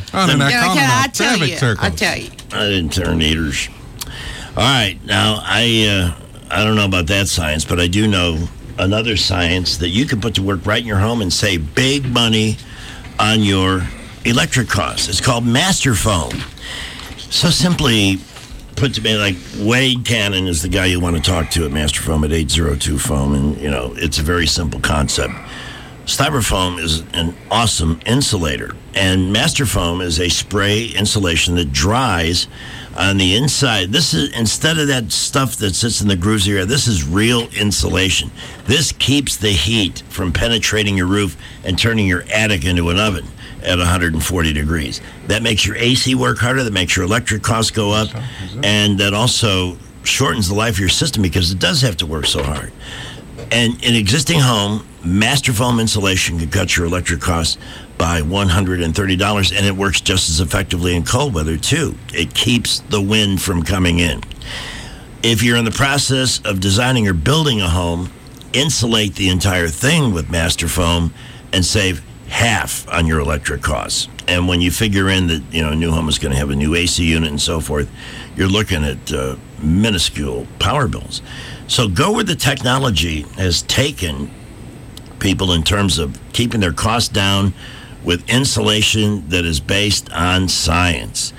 I tell you. I didn't tornadoes. All right. Now, I don't know about that science, but I do know another science that you can put to work right in your home and save big money on your electric costs. It's called Master Foam. So simply put to me, like Wade Cannon is the guy you want to talk to at Master Foam at 802 Foam, and it's a very simple concept. Styrofoam is an awesome insulator, and Master Foam is a spray insulation that dries on the inside. This is, instead of that stuff that sits in the grooves here, this is real insulation. This keeps the heat from penetrating your roof and turning your attic into an oven at 140 degrees. That makes your AC work harder, that makes your electric costs go up, and that also shortens the life of your system because it does have to work so hard. And in an existing home, Master Foam insulation can cut your electric costs by $130, and it works just as effectively in cold weather, too. It keeps the wind from coming in. If you're in the process of designing or building a home, insulate the entire thing with Master Foam and save half on your electric costs. And when you figure in that, a new home is going to have a new AC unit and so forth, you're looking at minuscule power bills. So go where the technology has taken people in terms of keeping their costs down with insulation that is based on science.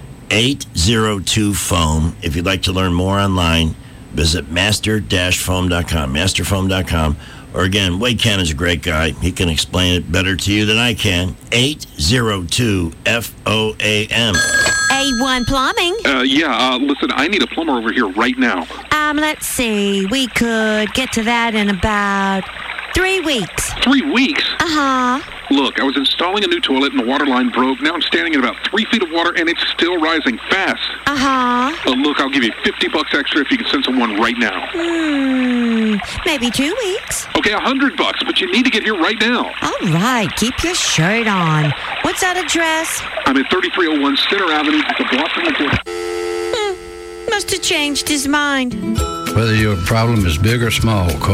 802 Foam. If you'd like to learn more online, visit master-foam.com, masterfoam.com. Or again, Wade Cannon's a great guy. He can explain it better to you than I can. 802 FOAM. A1 Plumbing. Listen, I need a plumber over here right now. Let's see. We could get to that in about 3 weeks. 3 weeks? Uh-huh. Look, I was installing a new toilet and the water line broke. Now I'm standing in about 3 feet of water and it's still rising fast. Uh-huh. Look, I'll give you $50 extra if you can send someone right now. Maybe 2 weeks. Okay, $100, but you need to get here right now. All right, keep your shirt on. What's that address? I'm at 3301 Center Avenue, just a block from the door. Must have changed his mind. Whether your problem is big or small,